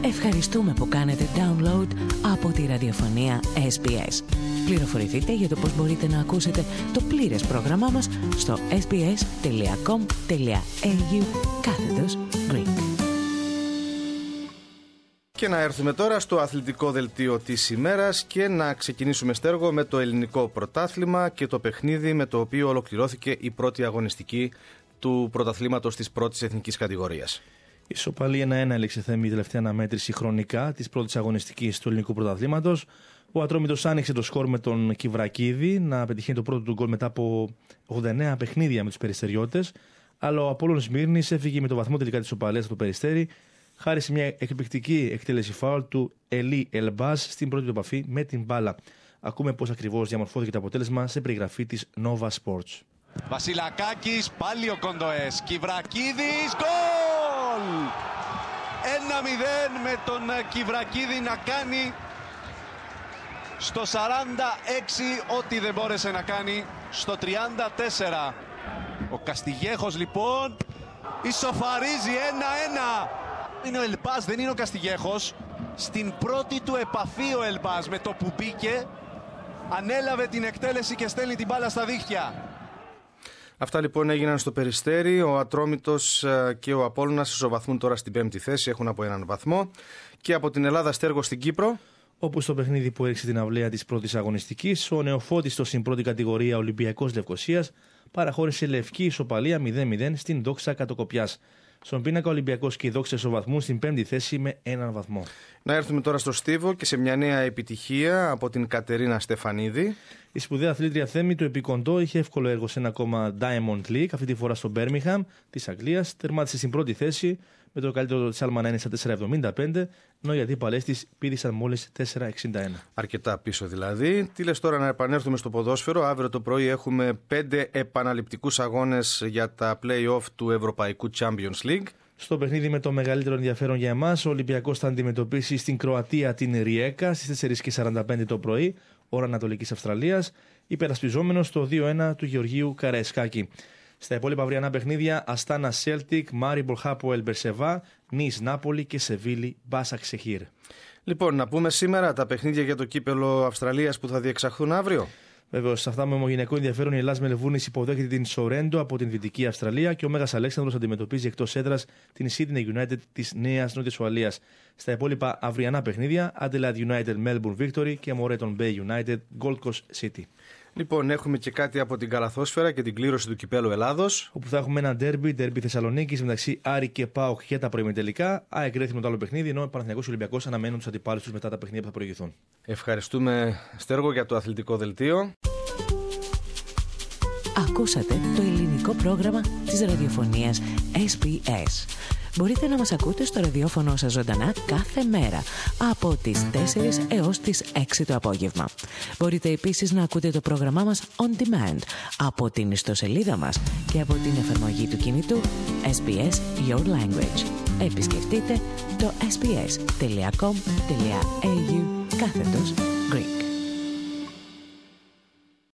Ευχαριστούμε που κάνετε download από τη ραδιοφωνία SBS. Πληροφορηθείτε για το πώς μπορείτε να ακούσετε το πλήρες πρόγραμμά μας στο sbs.com.au/Greek. Και να έρθουμε τώρα στο αθλητικό δελτίο της ημέρας και να ξεκινήσουμε, Στέργο, με το ελληνικό πρωτάθλημα και το παιχνίδι με το οποίο ολοκληρώθηκε η πρώτη αγωνιστική του πρωταθλήματος της πρώτης εθνικής κατηγορίας. Η ισοπαλία 1-1 έληξε Θέμη η τελευταία αναμέτρηση χρονικά της πρώτης αγωνιστικής του ελληνικού πρωταθλήματος. Ο Ατρόμητος άνοιξε το σκορ με τον Κιβρακίδη να πετυχαίνει το πρώτο του γκολ μετά από 89 παιχνίδια με τους Περιστεριώτες. Αλλά ο Απόλλων Σμύρνης έφυγε με το βαθμό τελικά της ισοπαλίας από το Περιστέρι, χάρη σε μια εκπληκτική εκτέλεση φάουλ του Ελί Ελμπάζ στην πρώτη του επαφή με την μπάλα. Ακούμε πώς ακριβώς διαμορφώθηκε το αποτέλεσμα σε περιγραφή της Nova Sports. Βασιλακάκης, πάλι ο Κοντοές, Κιβρακίδης, γκολ! 1-0 με τον Κιβρακίδη να κάνει στο 46 ό,τι δεν μπόρεσε να κάνει στο 34. Ο Καστιγέχος λοιπόν ισοφαρίζει 1-1. Είναι ο Ελμπάς, δεν είναι ο Καστιγέχος. Στην πρώτη του επαφή ο Ελμπάς με το που μπήκε ανέλαβε την εκτέλεση και στέλνει την μπάλα στα δίχτυα. Αυτά λοιπόν έγιναν στο Περιστέρι. Ο Ατρόμητος και ο Απόλλωνας ισοβαθμούν τώρα στην 5η θέση, έχουν από έναν βαθμό. Και από την Ελλάδα, Στέργο, στην Κύπρο. Όπου στο παιχνίδι που έριξε την αυλαία της πρώτης αγωνιστικής, ο νεοφώτιστος στην πρώτη κατηγορία Ολυμπιακός Λευκωσίας παραχώρησε λευκή ισοπαλία 0-0 στην Δόξα Κατοκοπιάς. Στον πίνακα, ο Ολυμπιακός και η Δόξα ισοβαθμούν στην 5η θέση με έναν βαθμό. Να έρθουμε τώρα στο Στίβο και σε μια νέα επιτυχία από την Κατερίνα Στεφανίδη. Η σπουδαία αθλήτρια Θέμη του Επικοντό είχε εύκολο έργο σε ένα ακόμα Diamond League, αυτή τη φορά στο Birmingham της Αγγλίας. Τερμάτισε στην πρώτη θέση με το καλύτερο της άλμα να είναι στα 4,75, ενώ οι αντίπαλες της πήδησαν μόλις 4,61. Αρκετά πίσω δηλαδή. Τι λες τώρα, να επανέλθουμε στο ποδόσφαιρο? Αύριο το πρωί έχουμε 5 επαναληπτικούς αγώνες για τα play-off του Ευρωπαϊκού Champions League. Στο παιχνίδι με το μεγαλύτερο ενδιαφέρον για εμάς, ο Ολυμπιακός θα αντιμετωπίσει στην Κροατία την Ριέκα στις 4:45 το πρωί, ώρα Ανατολικής Αυστραλίας, υπερασπιζόμενος το 2-1 του Γεωργίου Καραϊσκάκη. Στα υπόλοιπα αυριανά παιχνίδια, Αστάνα Σέλτικ, Μάριμπολ Χάποελ Μπερσεβά, Νις Νάπολη και Σεβίλη Μπάσακ Σεχίρ. Λοιπόν, να πούμε σήμερα τα παιχνίδια για το κύπελο Αυστραλίας που θα διεξαχθούν αύριο. Βέβαιως, σε αυτά με ομογενειακό ενδιαφέρον, η Ελλάς Μελβούρνης υποδέχεται την Σορέντο από την Δυτική Αυστραλία και ο Μέγας Αλέξανδρος αντιμετωπίζει εκτός έδρας την Sydney United της Νέας Νότιας Ουαλίας. Στα υπόλοιπα αυριανά παιχνίδια, Adelaide United Melbourne Victory και Moreton Bay United Gold Coast City. Λοιπόν, έχουμε και κάτι από την καλαθόσφαιρα και την κλήρωση του κυπέλου Ελλάδος. Όπου θα έχουμε ένα ντέρμπι Θεσσαλονίκης μεταξύ Άρη και ΠΑΟΚ για τα προημιτελικά. ΑΕΚ Ρέθυμνο το άλλο παιχνίδι, ενώ ο Παναθηναϊκός Ολυμπιακός αναμένουν τους αντιπάλους τους μετά τα παιχνίδια που θα προηγηθούν. Ευχαριστούμε, Στέργο, για το αθλητικό δελτίο. Ακούσατε το ελληνικό πρόγραμμα της ραδιοφωνίας SBS. Μπορείτε να μας ακούτε στο ραδιόφωνο σας ζωντανά κάθε μέρα από τις 4 έως τις 6 το απόγευμα. Μπορείτε επίσης να ακούτε το πρόγραμμά μας on demand από την ιστοσελίδα μας και από την εφαρμογή του κινητού SBS Your Language. Επισκεφτείτε το sbs.com.au/Greek.